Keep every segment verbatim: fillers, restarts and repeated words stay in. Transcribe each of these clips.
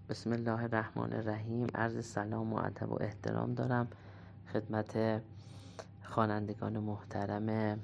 بسم الله الرحمن الرحیم. عرض سلام و ادب و احترام دارم خدمت خوانندگان محترم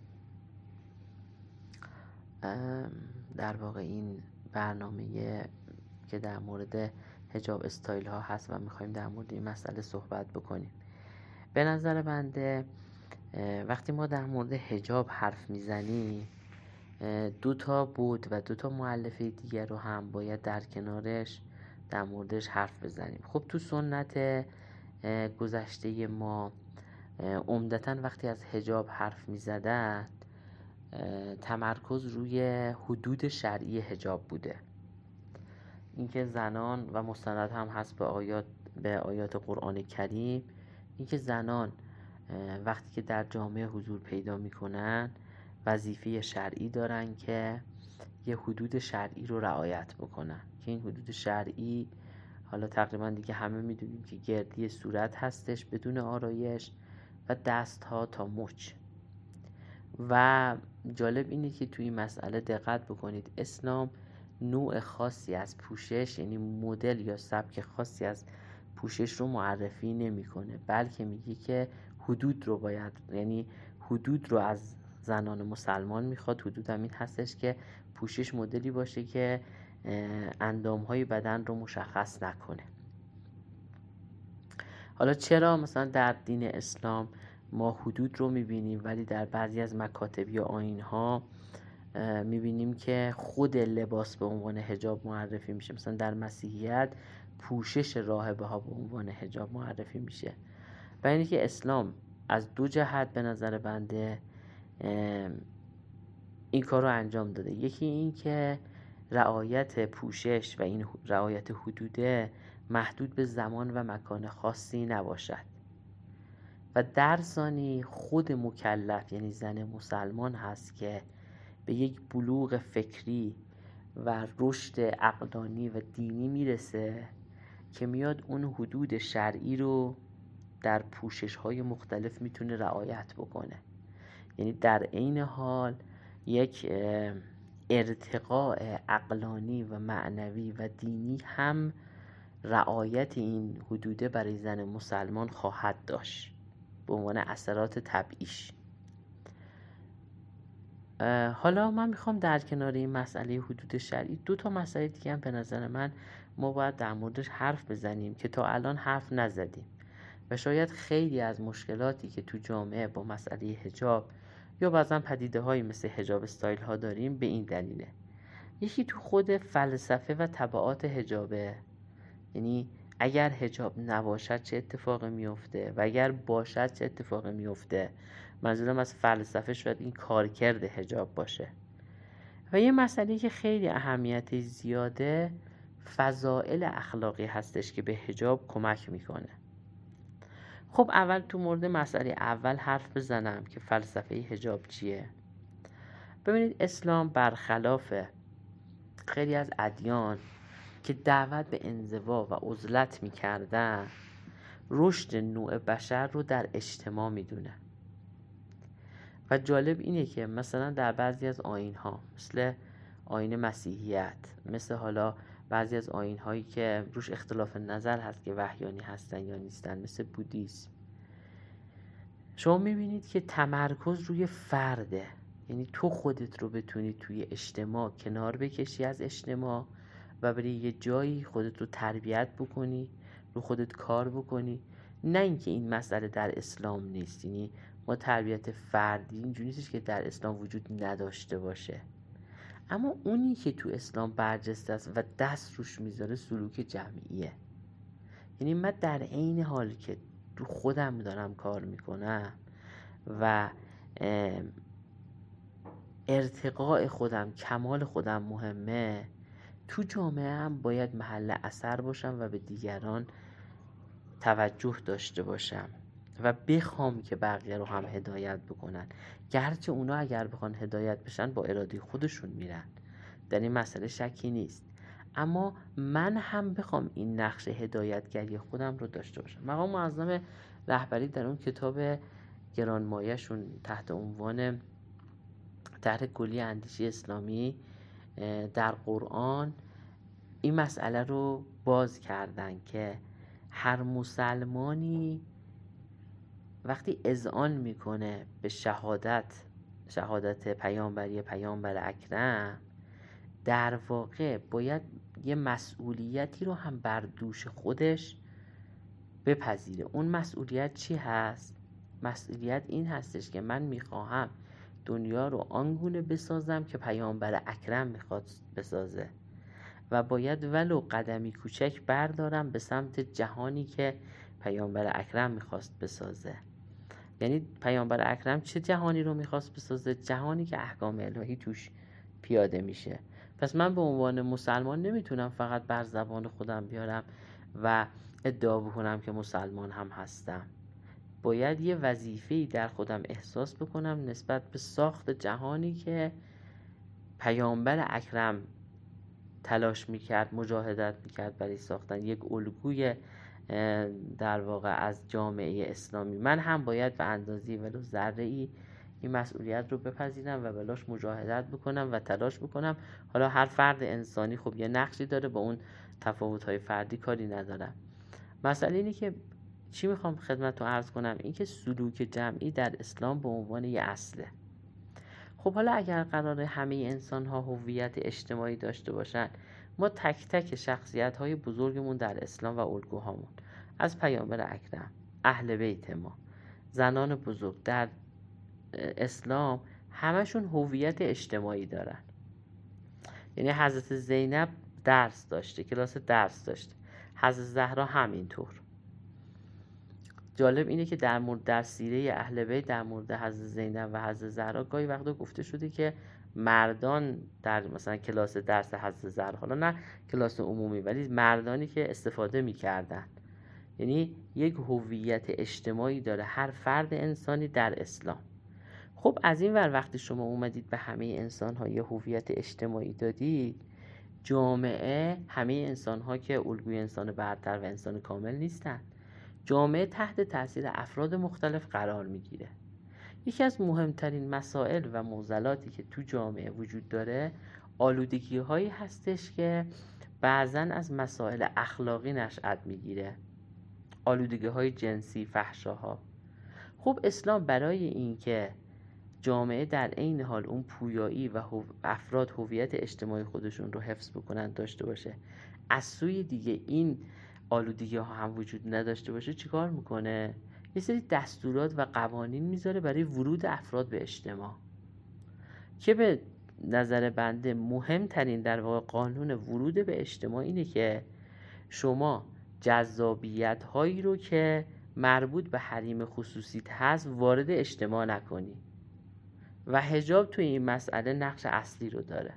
در واقع این برنامه که در مورد حجاب استایل ها هست و میخوایم در مورد این مسئله صحبت بکنیم. به نظر بنده وقتی ما در مورد حجاب حرف میزنیم دو تا بود و دو تا مؤلفه دیگر رو هم باید در کنارش در موردش حرف بزنیم. خب تو سنت گذشته ما عمدتاً وقتی از حجاب حرف می زدن تمرکز روی حدود شرعی حجاب بوده. اینکه زنان و مستند هم هست به آیات به آیات قرآن کریم، اینکه زنان وقتی که در جامعه حضور پیدا می کنن وظیفه شرعی دارن که یه حدود شرعی رو رعایت بکنن که این حدود شرعی حالا تقریبا دیگه همه میدونیم که گردی صورت هستش بدون آرایش و دست ها تا مچ. و جالب اینه که توی این مسئله دقت بکنید، اسلام نوع خاصی از پوشش یعنی مدل یا سبک خاصی از پوشش رو معرفی نمیکنه، بلکه میگه که حدود رو باید، یعنی حدود رو از زنان مسلمان میخواد. حدود هم این هستش که پوشش مدلی باشه که اندامهای بدن رو مشخص نکنه. حالا چرا مثلا در دین اسلام ما حدود رو میبینیم ولی در بعضی از مکاتب یا آیین‌ها میبینیم که خود لباس به عنوان حجاب معرفی میشه؟ مثلا در مسیحیت پوشش راهبه ها به عنوان حجاب معرفی میشه. و اینه که اسلام از دو جهت به نظر بنده این کار رو انجام داده. یکی این که رعایت پوشش و این رعایت حدوده محدود به زمان و مکان خاصی نباشد و در ثانی خود مکلف یعنی زن مسلمان هست که به یک بلوغ فکری و رشد عقلانی و دینی میرسه که میاد اون حدود شرعی رو در پوشش های مختلف میتونه رعایت بکنه. یعنی در عین حال یک ارتقاء عقلانی و معنوی و دینی هم رعایت این حدوده برای زن مسلمان خواهد داشت به عنوان اثرات تبعیش. حالا من میخوام در کنار این مسئله حدود شرعی دو تا مسئله دیگه هم به نظر من ما باید در موردش حرف بزنیم که تا الان حرف نزدیم و شاید خیلی از مشکلاتی که تو جامعه با مسئله حجاب یا بعضا پدیده هایی مثل حجاب استایل ها داریم به این دلیله. یکی تو خود فلسفه و تبعات حجابه، یعنی اگر حجاب نباشد چه اتفاقی میفته و اگر باشد چه اتفاقی میفته. منظورم از فلسفه شاید این کارکرد حجاب باشه. و یه مسئله که خیلی اهمیت زیاده فضائل اخلاقی هستش که به حجاب کمک میکنه. خب اول تو مورد مسئله اول حرف بزنم که فلسفه حجاب چیه. ببینید اسلام برخلاف خیلی از ادیان که دعوت به انزوا و عزلت میکردن رشد نوع بشر رو در اجتماع میدونه. و جالب اینه که مثلا در بعضی از آیین‌ها مثل آیین مسیحیت، مثل حالا بعضی از آیین‌هایی که روش اختلاف نظر هست که وحیانی هستن یا نیستن، مثل بودیسم، شما میبینید که تمرکز روی فرده. یعنی تو خودت رو بتونی توی اجتماع کنار بکشی از اجتماع و بری یه جایی خودت رو تربیت بکنی، رو خودت کار بکنی. نه اینکه این مسئله در اسلام نیست، یعنی ما تربیت فردی اینجوری نیست که در اسلام وجود نداشته باشه، اما اونی که تو اسلام برجسته است و دست روش میذاره سلوک جمعیه. یعنی من در عین حال که تو خودم دارم کار میکنم و ارتقاء خودم، کمال خودم مهمه، تو جامعه هم باید محل اثر باشم و به دیگران توجه داشته باشم و بخوام که بقیه رو هم هدایت بکنن، گرچه اونا اگر بخوان هدایت بشن با اراده خودشون میرن، در این مسئله شکی نیست، اما من هم بخوام این نقش هدایتگری خودم رو داشته باشم. مقام معظم رهبری در اون کتاب گرانمایه‌شون تحت عنوان طرح کلی اندیشه اسلامی در قرآن این مسئله رو باز کردن که هر مسلمانی وقتی اذعان میکنه به شهادت شهادت پیامبری پیامبر اکرم، در واقع باید یه مسئولیتی رو هم بر دوش خودش بپذیره. اون مسئولیت چی هست؟ مسئولیت این هستش که من میخواهم دنیا رو آنگونه بسازم که پیامبر اکرم میخواد بسازه و باید ولو قدمی کوچک بردارم به سمت جهانی که پیامبر اکرم میخواست بسازه. یعنی پیامبر اکرم چه جهانی رو میخواست بسازه؟ جهانی که احکام الهی توش پیاده میشه. پس من به عنوان مسلمان نمیتونم فقط بر زبان خودم بیارم و ادعا بکنم که مسلمان هم هستم. باید یه وظیفه‌ای در خودم احساس بکنم نسبت به ساخت جهانی که پیامبر اکرم تلاش میکرد، مجاهدت میکرد برای ساختن یک الگوی در واقع از جامعه اسلامی. من هم باید به اندازه‌ای ولو ذره‌ای این مسئولیت رو بپذیرم و بلاش مجاهدت بکنم و تلاش بکنم. حالا هر فرد انسانی خب یه نقشی داره، با اون تفاوت‌های فردی کاری ندارم. مسئله اینه که چی میخوام خدمتتون عرض کنم، این که سلوک جمعی در اسلام به عنوان یه اصله. خب حالا اگر قراره همه انسان ها هویت اجتماعی داشته باشن، ما تک تک شخصیت های بزرگمون در اسلام و الگوهامون، از پیامبر اکرم، اهل بیت ما، زنان بزرگ در اسلام، همشون هویت اجتماعی دارن. یعنی حضرت زینب درس داشته، کلاس درس داشته، حضرت زهرا همینطور. جالب اینه که در مورد در سیره اهل بیت در مورد حضرت زینب و حضرت زهرا گاهی وقتا گفته شده که مردان در مثلا کلاس درس حضرت زهرا، حالا نه کلاس عمومی، ولی مردانی که استفاده می‌کردن. یعنی یک هویت اجتماعی داره هر فرد انسانی در اسلام. خب از این ور وقتی شما اومدید به همه انسان‌ها یه هویت اجتماعی دادید، جامعه، همه انسان‌ها که الگوی انسان برتر و انسان کامل نیستن، جامعه تحت تاثیر افراد مختلف قرار میگیره. یکی از مهمترین مسائل و معضلاتی که تو جامعه وجود داره، آلودگی هایی هستش که بعضاً از مسائل اخلاقی نشأت میگیره. آلودگی های جنسی، فحشاها. خب اسلام برای این که جامعه در عین حال اون پویایی و افراد هویت اجتماعی خودشون رو حفظ بکنن، داشته باشه، از سوی دیگه این آلودگی ها هم وجود نداشته باشه، چیکار میکنه؟ یه سری دستورات و قوانین میذاره برای ورود افراد به اجتماع که به نظر بنده مهمترین در واقع قانون ورود به اجتماع اینه که شما جذابیت هایی رو که مربوط به حریم خصوصیت هست وارد اجتماع نکنی و حجاب توی این مسئله نقش اصلی رو داره.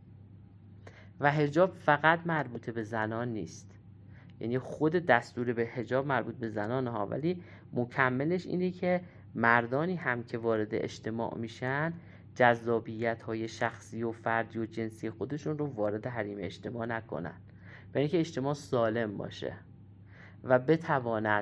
و حجاب فقط مربوط به زنان نیست، یعنی خود دستور به حجاب مربوط به زنان ها، ولی مکملش اینه که مردانی هم که وارد اجتماع میشن جذابیت های شخصی و فردی و جنسی خودشون رو وارد حریم اجتماع نکنن، برای اینکه اجتماع سالم باشه و بتواند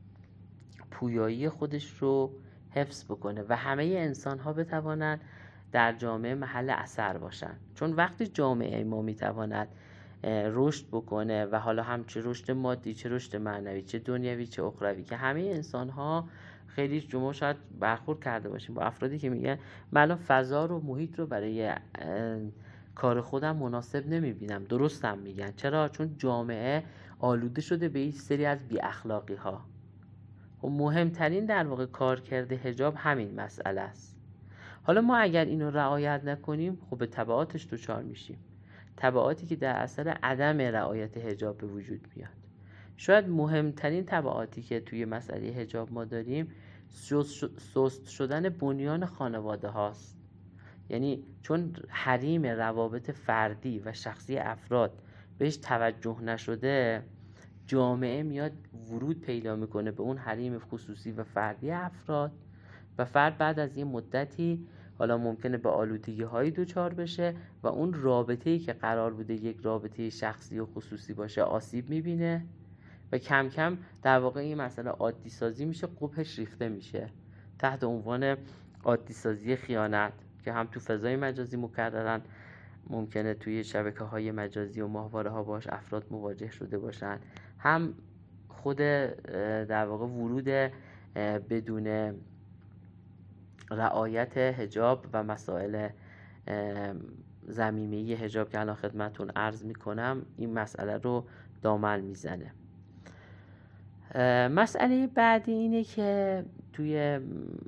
پویایی خودش رو حفظ بکنه و همه انسان ها بتوانند در جامعه محل اثر باشن. چون وقتی جامعه ما میتواند رشد بکنه و حالا هم چه رشد مادی، چه رشد معنوی، چه دنیوی، چه اخروی، که همه انسان ها خیلی شما شاید برخورد کرده باشیم با افرادی که میگن من الان فضا رو، محیط رو برای کار خودم مناسب نمیبینم. درستم میگن. چرا؟ چون جامعه آلوده شده به این سری از بی اخلاقی ها. و مهمترین در واقع کارکرد حجاب همین مسئله است. حالا ما اگر اینو رعایت نکنیم، خب به تبعاتش دچار میشیم، تبعاتی که در اثر عدم رعایت حجاب به وجود میاد. شاید مهمترین تبعاتی که توی مسئله حجاب ما داریم سست شدن بنیان خانواده هاست. یعنی چون حریم روابط فردی و شخصی افراد بهش توجه نشده، جامعه میاد ورود پیدا میکنه به اون حریم خصوصی و فردی افراد و فرد بعد از یه مدتی حالا ممکنه به آلودگی هایی دچار بشه و اون رابطه‌ای که قرار بوده یک رابطه شخصی و خصوصی باشه آسیب میبینه و کم کم در واقع این مسئله عادی سازی میشه، قبحش ریخته میشه تحت عنوان عادی سازی خیانت که هم تو فضای مجازی مکررن ممکنه توی شبکه های مجازی و ماهواره ها باش افراد مواجه شده باشن، هم خود در واقع ورود بدون رعایت حجاب و مسائل ضمیمه‌ای حجاب که الان خدمتتون عرض میکنم این مسئله رو دامن میزنه. مسئله بعدی اینه که توی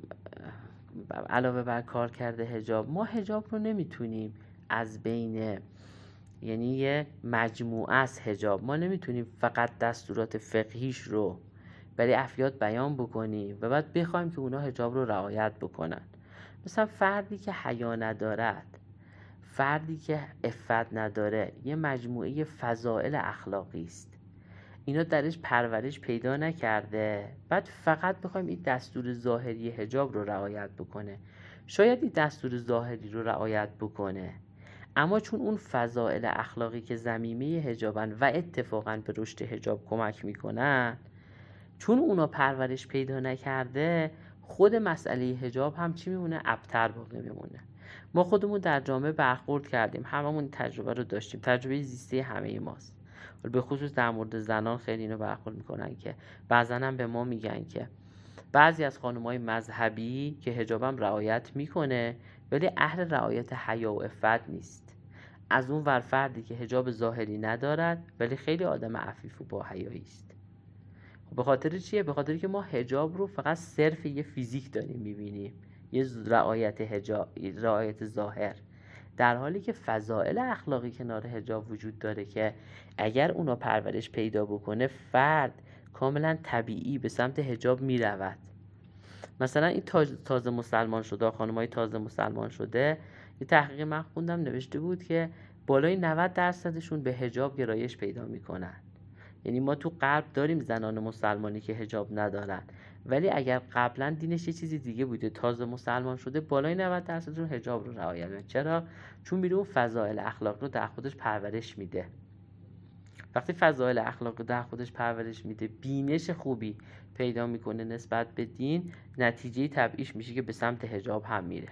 علاوه بر کار کرده حجاب، ما حجاب رو نمیتونیم از بین، یعنی یه مجموعه از حجاب، ما نمیتونیم فقط دستورات فقهیش رو برای افراد بیان بکنیم و بعد بخوایم که اونا حجاب رو رعایت بکنن. مثلا فردی که حیا ندارد، فردی که عفت نداره، یه مجموعه فضائل اخلاقی است، اینا درش پرورش پیدا نکرده، بعد فقط بخوایم این دستور ظاهری حجاب رو رعایت بکنه. شاید این دستور ظاهری رو رعایت بکنه، اما چون اون فضائل اخلاقی که ضمیمه حجابن و اتفاقا به رشد حجاب کمک میکنن، چون اونا پرورش پیدا نکرده، خود مسئله حجاب هم چی میمونه؟ ابتر باقی میمونه. ما خودمون در جامعه برخورد کردیم، هممون تجربه رو داشتیم، تجربه زیسته همه ماست. به خصوص در مورد زنان خیلی اینو برخورد میکنن که بعضا هم به ما میگن که بعضی از خانم‌های مذهبی که حجابم رعایت میکنه ولی اهل رعایت حیا و عفت نیست. از اون ور فردی که حجاب ظاهری ندارد ولی خیلی آدم عفیف و با حیایی است. خب به خاطر چیه؟ به خاطری که ما حجاب رو فقط صرف یه فیزیک داریم میبینیم، یه رعایت حجاب، رعایت ظاهر، در حالی که فضائل اخلاقی کنار حجاب وجود داره که اگر اونا پرورش پیدا بکنه، فرد کاملا طبیعی به سمت حجاب میرود. مثلا این تازه مسلمان شده، خانم‌های تازه مسلمان شده، یه تحقیق من خوندم نوشته بود که بالای نود درصدشون به حجاب گرایش پیدا میکنن. یعنی ما تو غرب داریم زنان مسلمانی که حجاب ندارن، ولی اگر قبلا دینش یه چیزی دیگه بوده، تازه مسلمان شده، بالای نود درصدشون حجاب رو رعایت میکنن. چرا؟ چون میره اون فضائل اخلاق رو در خودش پرورش میده. وقتی فضائل اخلاق رو در خودش پرورش میده، بینش خوبی پیدا میکنه نسبت به دین، نتیجه طبیعیش میشه که به سمت حجاب هم میره.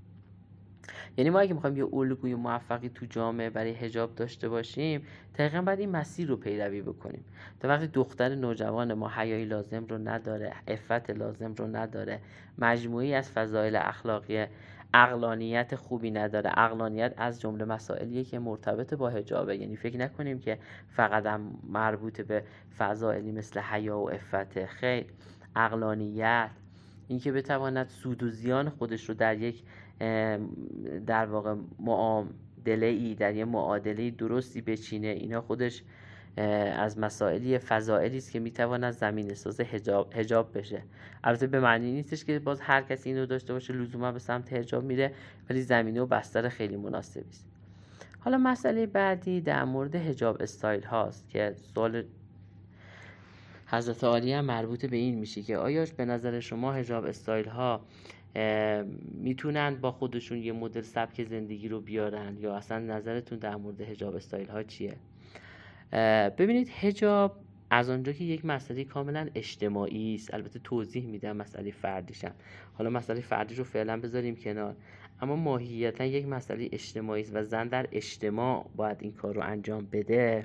یعنی ما اگه میخوایم یه الگوی موفقی تو جامعه برای حجاب داشته باشیم، دقیقاً باید این مسیر رو پیروی بکنیم. تا وقتی دختر نوجوان ما حیایی لازم رو نداره، عفت لازم رو نداره، مجموعی از فضایل اخلاقی، عقلانیت خوبی نداره، عقلانیت از جمله مسائلیه که مرتبط با حجابه، یعنی فکر نکنیم که فقط هم مربوط به فضائلی مثل حیا و عفت. خیر، عقلانیت، این که بتواند سود و زیان خودش رو در یک در واقع معادله‌ای، در یک معادله درستی بچینه، اینا خودش از مسائلی فضائلی است که میتواند زمینه ساز حجاب حجاب بشه. البته به معنی نیستش که باز هر کسی اینو داشته باشه لزوما به سمت حجاب میره، ولی زمینه و بستر خیلی مناسبی است. حالا مسئله بعدی در مورد حجاب استایل هاست که سوال حضرت عالی هم مربوط به این میشه که آیاش به نظر شما حجاب استایل ها میتونن با خودشون یه مدل سبک زندگی رو بیارن، یا اصلا نظرتون در مورد حجاب استایل ها چیه؟ ببینید، حجاب از آنجا که یک مسئله کاملا اجتماعی است، البته توضیح میدم مسئله فردیشم، حالا مسئله فردیش رو فعلا بذاریم کنار، اما ماهیتا یک مسئله اجتماعی است و زن در اجتماع باید این کار رو انجام بده.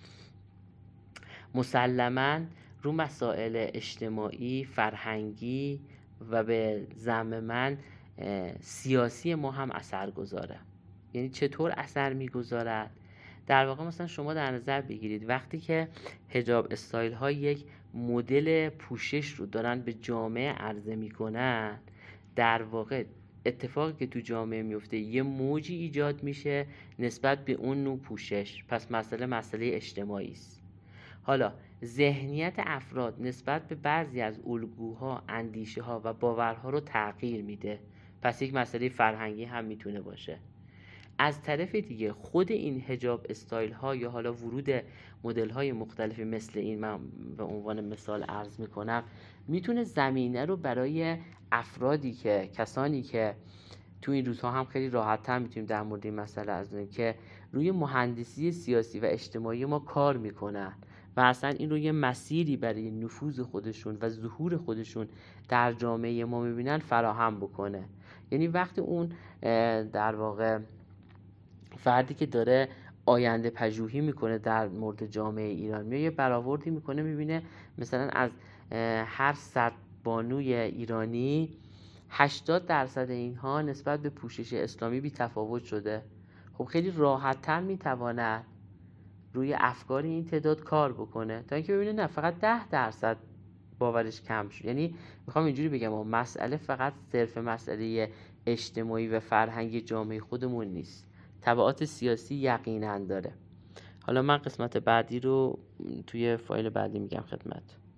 مسلماً رو مسائل اجتماعی، فرهنگی و به زعم من سیاسی ما هم اثر گذاره. یعنی چطور اثر میگذارد؟ در واقع مثلا شما در نظر بگیرید وقتی که حجاب استایل ها یک مدل پوشش رو دارن به جامعه عرضه میکنن، در واقع اتفاقی که تو جامعه میفته یه موجی ایجاد میشه نسبت به اون نوع پوشش. پس مسئله مسئله اجتماعی است. حالا ذهنیت افراد نسبت به بعضی از الگوها، اندیشه ها و باورها رو تغییر میده. پس یک مسئله فرهنگی هم میتونه باشه. از طرف دیگه خود این حجاب استایل ها یا حالا ورود مدل های مختلفی مثل این، من به عنوان مثال عرض میکنم، میتونه زمینه رو برای افرادی که کسانی که تو این روزها هم خیلی راحت تر میتونیم در مورد این مسئله از دونیم که روی مهندسی سیاسی و اجتماعی ما کار میکنن و اصلا این رو یه مسیری برای نفوذ خودشون و ظهور خودشون در جامعه ما میبینن فراهم بکنه. یعنی وقتی اون در واقع فردی که داره آینده پژوهی میکنه در مورد جامعه ایران، میاد یه برآوردی میکنه، میبینه مثلا از هر صد بانوی ایرانی هشتاد درصد اینها نسبت به پوشش اسلامی بی تفاوت شده. خب خیلی راحت تر میتواند روی افکار این تعداد کار بکنه تا اینکه ببینه نه فقط ده درصد باورش کم شد. یعنی میخوام اینجوری بگم مسئله فقط صرف مسئله اجتماعی و فرهنگی جامعه خودمون نیست، تبعات سیاسی یقینا داره. حالا من قسمت بعدی رو توی فایل بعدی میگم خدمت.